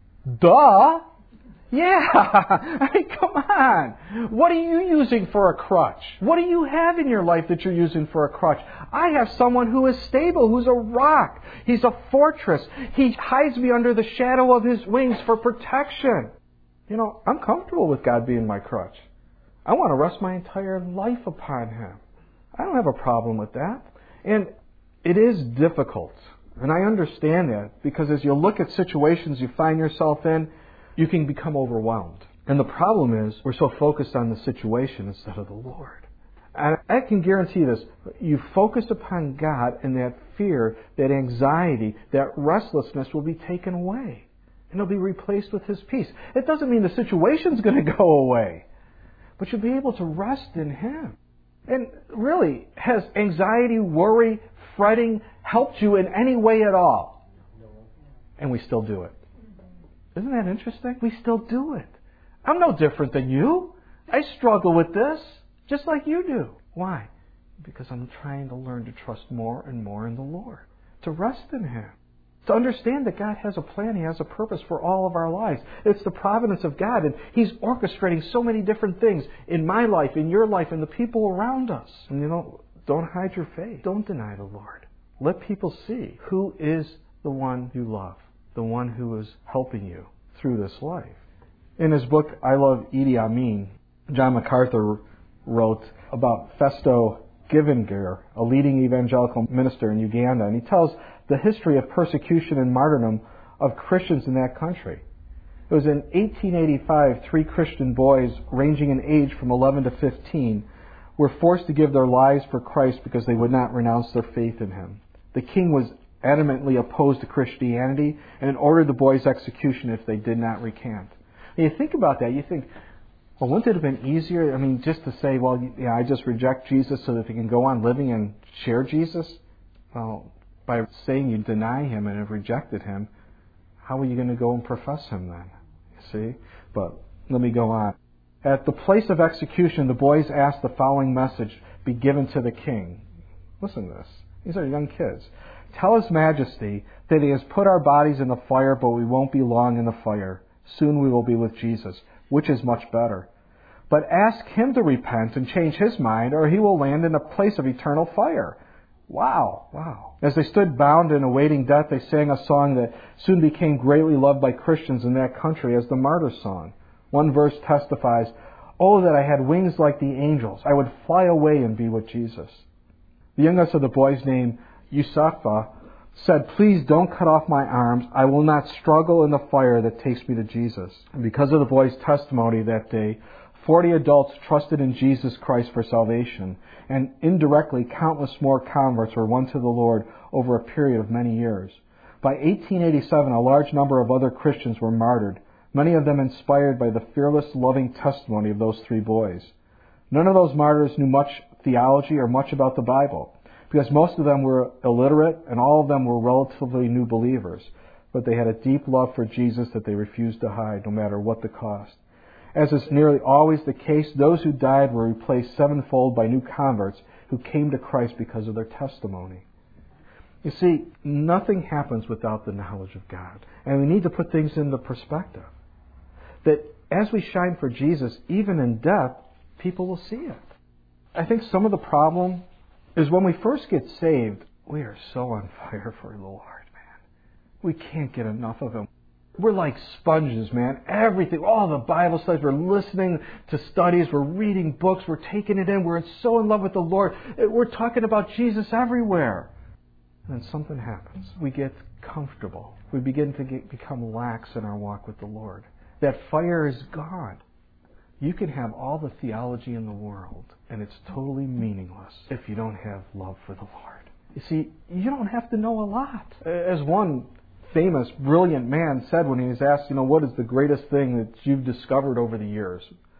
Duh! Yeah! I mean, come on! What are you using for a crutch? What do you have in your life that you're using for a crutch? I have someone who is stable, who's a rock. He's a fortress. He hides me under the shadow of His wings for protection. You know, I'm comfortable with God being my crutch. I want to rest my entire life upon Him. I don't have a problem with that. And it is difficult. And I understand that, because as you look at situations you find yourself in, you can become overwhelmed. And the problem is, we're so focused on the situation instead of the Lord. And I can guarantee this. You focus upon God, and that fear, that anxiety, that restlessness will be taken away. And it'll be replaced with His peace. It doesn't mean the situation's going to go away. But you'll be able to rest in Him. And really, has anxiety, worry, fretting helped you in any way at all? No. And we still do it. Isn't that interesting? We still do it. I'm no different than you. I struggle with this, just like you do. Why? Because I'm trying to learn to trust more and more in the Lord. To rest in Him. To understand that God has a plan, He has a purpose for all of our lives. It's the providence of God, and He's orchestrating so many different things in my life, in your life, and the people around us. And you know, don't hide your faith. Don't deny the Lord. Let people see who is the one you love, the one who is helping you through this life. In his book, I Love Idi Amin, John MacArthur wrote about Festo Givingir, a leading evangelical minister in Uganda, and he tells the history of persecution and martyrdom of Christians in that country. It was in eighteen eighty-five, three Christian boys ranging in age from eleven to fifteen were forced to give their lives for Christ because they would not renounce their faith in Him. The king was adamantly opposed to Christianity and ordered the boys' execution if they did not recant. And you think about that, you think, well, wouldn't it have been easier, I mean, just to say, well, yeah, I just reject Jesus so that they can go on living and share Jesus? Well, by saying you deny Him and have rejected Him, how are you going to go and profess Him then? You see? But let me go on. At the place of execution, the boys asked the following message be given to the king. Listen to this. These are young kids. Tell His Majesty that He has put our bodies in the fire, but we won't be long in the fire. Soon we will be with Jesus, which is much better. But ask Him to repent and change His mind, or He will land in a place of eternal fire. Wow, wow. As they stood bound and awaiting death, they sang a song that soon became greatly loved by Christians in that country as the martyr song. One verse testifies, "Oh, that I had wings like the angels. I would fly away and be with Jesus." The youngest of the boys, named Yusufa, said, "Please don't cut off my arms. I will not struggle in the fire that takes me to Jesus." And because of the boy's testimony that day, forty adults trusted in Jesus Christ for salvation, and indirectly countless more converts were won to the Lord over a period of many years. By eighteen eighty-seven, a large number of other Christians were martyred, many of them inspired by the fearless, loving testimony of those three boys. None of those martyrs knew much theology or much about the Bible, because most of them were illiterate and all of them were relatively new believers, but they had a deep love for Jesus that they refused to hide, no matter what the cost. As is nearly always the case, those who died were replaced sevenfold by new converts who came to Christ because of their testimony. You see, nothing happens without the knowledge of God. And we need to put things into perspective. That as we shine for Jesus, even in death, people will see it. I think some of the problem is when we first get saved, we are so on fire for the Lord, man. We can't get enough of Him. We're like sponges, man. Everything, all the Bible studies, we're listening to studies, we're reading books, we're taking it in, we're so in love with the Lord. We're talking about Jesus everywhere. And then something happens. We get comfortable. We begin to get, become lax in our walk with the Lord. That fire is gone. You can have all the theology in the world, and it's totally meaningless if you don't have love for the Lord. You see, you don't have to know a lot. As one famous, brilliant man said when he was asked, you know, what is the greatest thing that you've discovered over the years?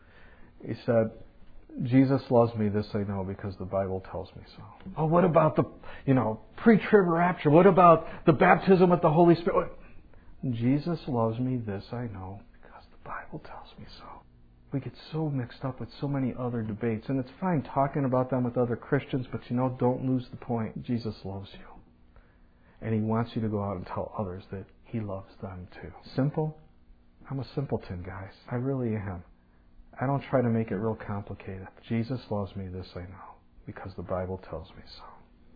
He said, Jesus loves me, this I know, because the Bible tells me so. Oh, what about the, you know, pre-trib rapture? What about the baptism with the Holy Spirit? Jesus loves me, this I know, because the Bible tells me so. We get so mixed up with so many other debates, and it's fine talking about them with other Christians, but you know, don't lose the point. Jesus loves you. And He wants you to go out and tell others that He loves them too. Simple? I'm a simpleton, guys. I really am. I don't try to make it real complicated. Jesus loves me, this I know, because the Bible tells me so.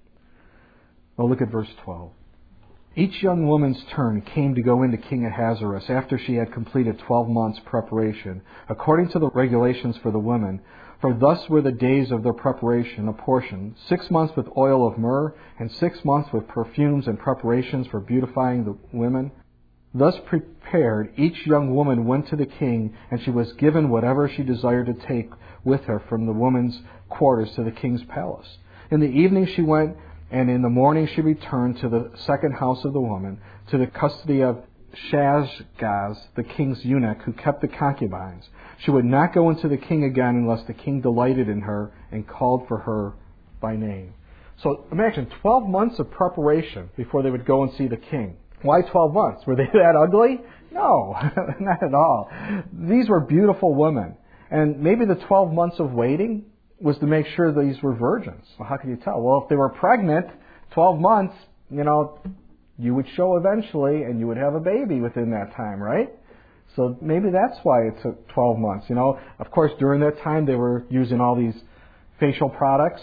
Well, look at verse twelve. Each young woman's turn came to go into King Ahasuerus after she had completed twelve months' preparation, according to the regulations for the women. For thus were the days of their preparation apportioned, six months with oil of myrrh, and six months with perfumes and preparations for beautifying the women. Thus prepared, each young woman went to the king, and she was given whatever she desired to take with her from the women's quarters to the king's palace. In the evening she went, and in the morning she returned to the second house of the woman, to the custody of Shaashgaz, the king's eunuch, who kept the concubines. She would not go into the king again unless the king delighted in her and called for her by name. So imagine twelve months of preparation before they would go and see the king. Why twelve months? Were they that ugly? No, not at all. These were beautiful women. And maybe the twelve months of waiting was to make sure these were virgins. Well, how can you tell? Well, if they were pregnant, twelve months, you know, you would show eventually and you would have a baby within that time, right? So maybe that's why it took twelve months. You know, of course, during that time they were using all these facial products.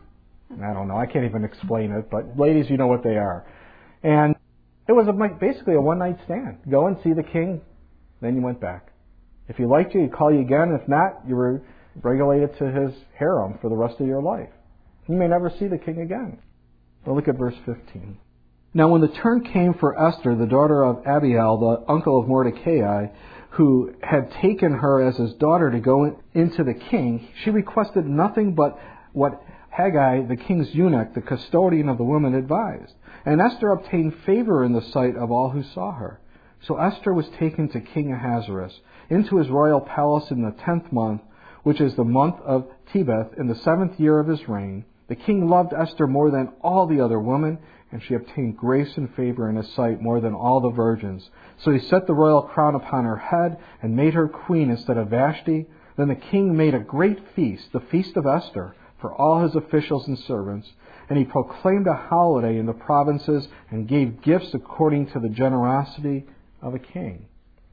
I don't know, I can't even explain it, but ladies, you know what they are. And it was a, basically a one-night stand. Go and see the king, then you went back. If he liked you, he'd call you again. If not, you were regulated to his harem for the rest of your life. You may never see the king again. Well, look at verse fifteen. Now when the turn came for Esther, the daughter of Abihail, the uncle of Mordecai, who had taken her as his daughter to go in, into the king, she requested nothing but what Haggai, the king's eunuch, the custodian of the women, advised. And Esther obtained favor in the sight of all who saw her. So Esther was taken to King Ahasuerus into his royal palace in the tenth month, which is the month of Tebeth, in the seventh year of his reign. The king loved Esther more than all the other women, and she obtained grace and favor in his sight more than all the virgins. So he set the royal crown upon her head and made her queen instead of Vashti. Then the king made a great feast, the feast of Esther, for all his officials and servants. And he proclaimed a holiday in the provinces and gave gifts according to the generosity of a king.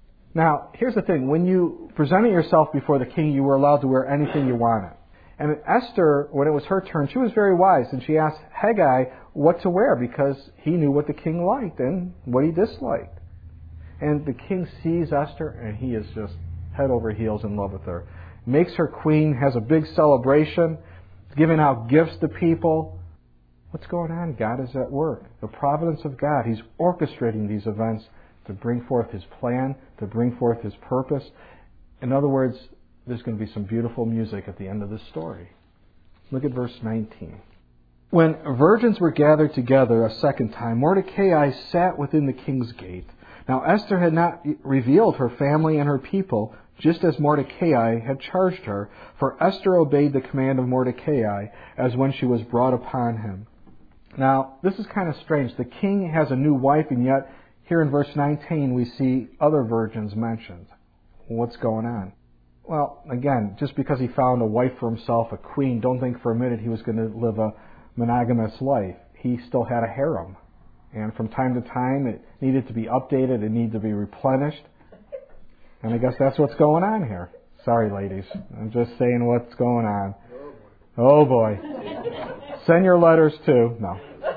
Now, here's the thing. When you presented yourself before the king, you were allowed to wear anything you wanted. And Esther, when it was her turn, she was very wise, and she asked Haggai what to wear because he knew what the king liked and what he disliked. And the king sees Esther, and he is just head over heels in love with her. Makes her queen, has a big celebration, giving out gifts to people. What's going on? God is at work. The providence of God. He's orchestrating these events to bring forth His plan, to bring forth His purpose. In other words, there's going to be some beautiful music at the end of this story. Look at verse nineteen. When virgins were gathered together a second time, Mordecai sat within the king's gate. Now Esther had not revealed her family and her people, just as Mordecai had charged her, for Esther obeyed the command of Mordecai as when she was brought upon him. Now, this is kind of strange. The king has a new wife, and yet here in verse nineteen we see other virgins mentioned. What's going on? Well, again, just because he found a wife for himself, a queen, don't think for a minute he was going to live a monogamous life. He still had a harem. And from time to time it needed to be updated, it needed to be replenished. And I guess that's what's going on here. Sorry, ladies. I'm just saying what's going on. Oh, boy. Send your letters, too. No.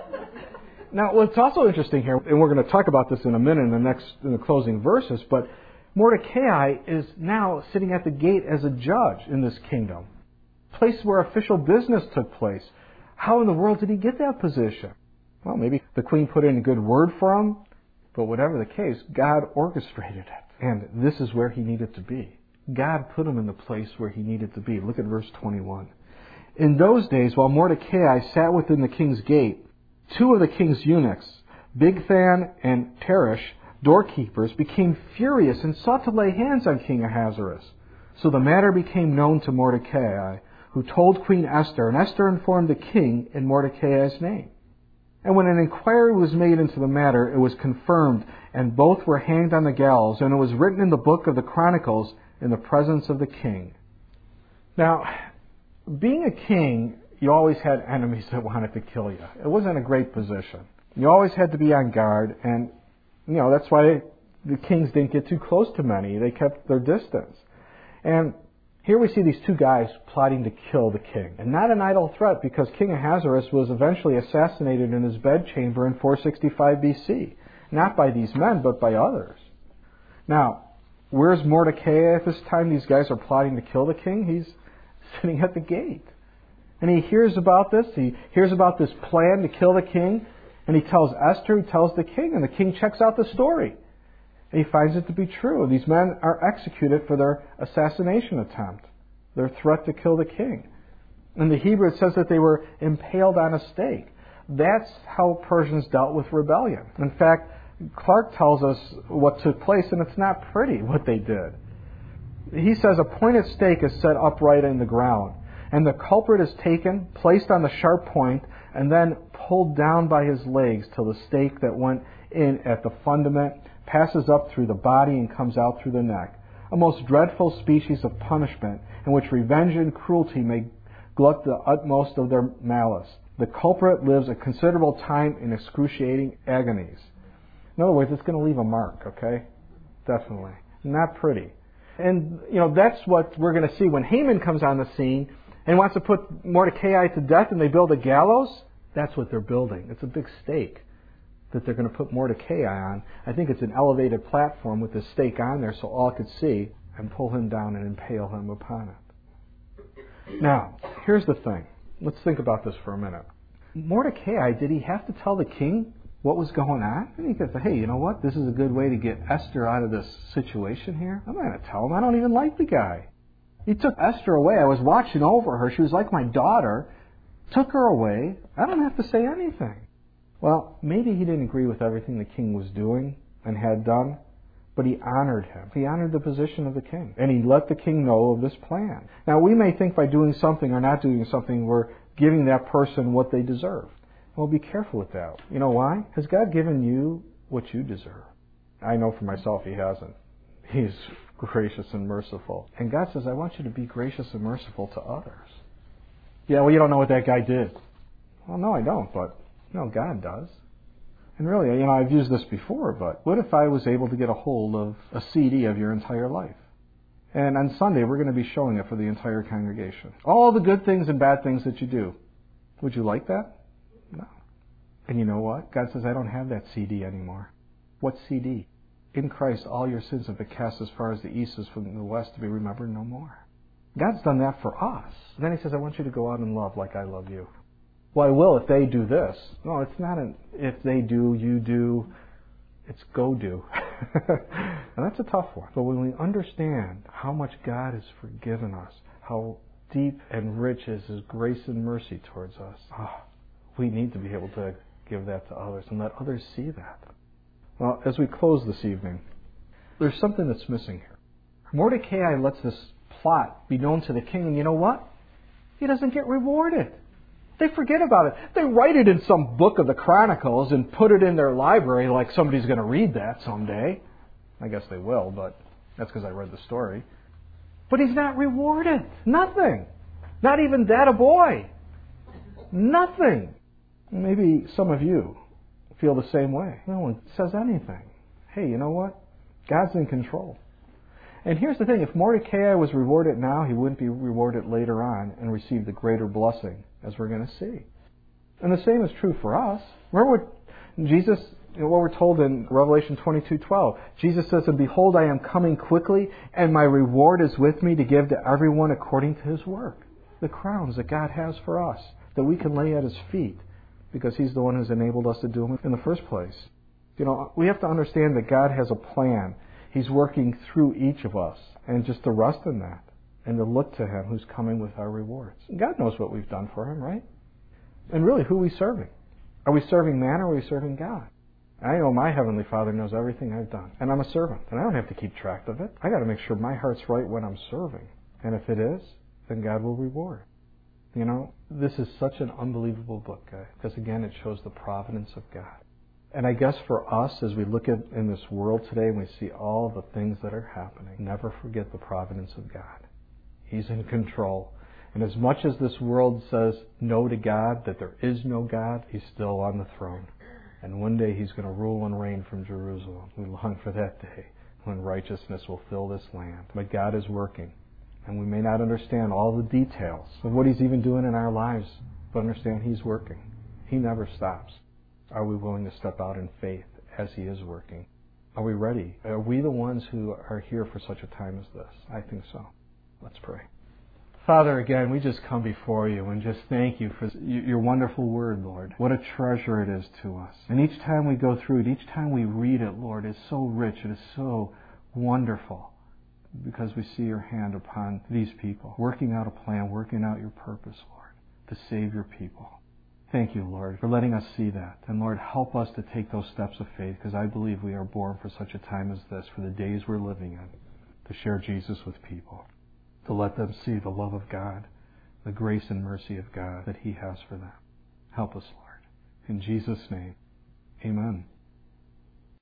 Now, what's also interesting here, and we're going to talk about this in a minute in the next, in the closing verses, but Mordecai is now sitting at the gate as a judge in this kingdom. Place where official business took place. How in the world did he get that position? Well, maybe the queen put in a good word for him, but whatever the case, God orchestrated it. And this is where he needed to be. God put him in the place where he needed to be. Look at verse twenty-one. In those days, while Mordecai sat within the king's gate, two of the king's eunuchs, Bigthan and Teresh, doorkeepers, became furious and sought to lay hands on King Ahasuerus. So the matter became known to Mordecai, who told Queen Esther, and Esther informed the king in Mordecai's name. And when an inquiry was made into the matter, it was confirmed, and both were hanged on the gallows, and it was written in the book of the Chronicles in the presence of the king. Now, being a king, you always had enemies that wanted to kill you. It wasn't a great position. You always had to be on guard, and, you know, that's why the kings didn't get too close to many. They kept their distance. And here we see these two guys plotting to kill the king. And not an idle threat, because King Ahasuerus was eventually assassinated in his bedchamber in four sixty-five B C. Not by these men, but by others. Now, where's Mordecai at this time? These guys are plotting to kill the king. He's sitting at the gate. And he hears about this. He hears about this plan to kill the king. And he tells Esther, he tells the king, and the king checks out the story. And he finds it to be true. These men are executed for their assassination attempt. their threat to kill the king. In the Hebrew, it says that they were impaled on a stake. That's how Persians dealt with rebellion. In fact, Clark tells us what took place, and it's not pretty what they did. He says a pointed stake is set upright in the ground, and the culprit is taken, placed on the sharp point, and then pulled down by his legs till the stake that went in at the fundament passes up through the body and comes out through the neck. A most dreadful species of punishment in which revenge and cruelty may glut the utmost of their malice. The culprit lives a considerable time in excruciating agonies. In other words, it's going to leave a mark, okay? Definitely. Not pretty. And, you know, that's what we're going to see when Haman comes on the scene and wants to put Mordecai to death and they build a gallows. That's what they're building. It's a big stake that they're going to put Mordecai on. I think it's an elevated platform with the stake on there so all could see and pull him down and impale him upon it. Now, here's the thing. Let's think about this for a minute. Mordecai, did he have to tell the king what was going on? And he could say, hey, you know what? This is a good way to get Esther out of this situation here. I'm not going to tell him. I don't even like the guy. He took Esther away. I was watching over her. She was like my daughter. Took her away. I don't have to say anything. Well, maybe he didn't agree with everything the king was doing and had done, but he honored him. He honored the position of the king, and he let the king know of this plan. Now, we may think by doing something or not doing something, we're giving that person what they deserve. Well, be careful with that. You know why? Has God given you what you deserve? I know for myself He hasn't. He's gracious and merciful. And God says, I want you to be gracious and merciful to others. Yeah, well, you don't know what that guy did. Well, no, I don't, but no, God does. And really, you know, I've used this before, but what if I was able to get a hold of a C D of your entire life? And on Sunday, we're going to be showing it for the entire congregation. All the good things and bad things that you do. Would you like that? No. And you know what? God says, I don't have that C D anymore. What C D? In Christ, all your sins have been cast as far as the east is from the west to be remembered no more. God's done that for us. And then He says, I want you to go out and love like I love you. Well, I will if they do this. No, it's not an if they do, you do. It's go do. And that's a tough one. But when we understand how much God has forgiven us, how deep and rich is His grace and mercy towards us, oh, we need to be able to give that to others and let others see that. Well, as we close this evening, there's something that's missing here. Mordecai lets this plot be known to the king, and you know what? He doesn't get rewarded. They forget about it. They write it in some book of the Chronicles and put it in their library like somebody's going to read that someday. I guess they will, but that's because I read the story. But he's not rewarded. Nothing. Not even that a boy. Nothing. Maybe some of you feel the same way. No one says anything. Hey, you know what? God's in control. And here's the thing. If Mordecai was rewarded now, he wouldn't be rewarded later on and receive the greater blessing, as we're going to see. And the same is true for us. Remember what Jesus, you know, what we're told in Revelation twenty-two twelve. Jesus says, and behold, I am coming quickly, and my reward is with me to give to everyone according to his work. The crowns that God has for us, that we can lay at His feet, because He's the one who's enabled us to do them in the first place. You know, we have to understand that God has a plan. He's working through each of us, and just to rest in that, and to look to Him who's coming with our rewards. God knows what we've done for Him, right? And really, who are we serving? Are we serving man or are we serving God? I know my Heavenly Father knows everything I've done, and I'm a servant, and I don't have to keep track of it. I got to make sure my heart's right when I'm serving, and if it is, then God will reward. You know, this is such an unbelievable book, guys, because again, it shows the providence of God. And I guess for us, as we look at in this world today and we see all the things that are happening, never forget the providence of God. He's in control. And as much as this world says no to God, that there is no God, He's still on the throne. And one day He's going to rule and reign from Jerusalem. We long for that day when righteousness will fill this land. But God is working. And we may not understand all the details of what He's even doing in our lives, but understand He's working. He never stops. Are we willing to step out in faith as He is working? Are we ready? Are we the ones who are here for such a time as this? I think so. Let's pray. Father, again, we just come before You and just thank You for Your wonderful word, Lord. What a treasure it is to us. And each time we go through it, each time we read it, Lord, it's so rich. It is so wonderful. because we see your hand upon these people, working out a plan, working out your purpose, Lord, to save your people. Thank you, Lord, for letting us see that. And Lord, help us to take those steps of faith, because I believe we are born for such a time as this, for the days we're living in, to share Jesus with people, to let them see the love of God, the grace and mercy of God that He has for them. Help us, Lord. In Jesus' name, amen.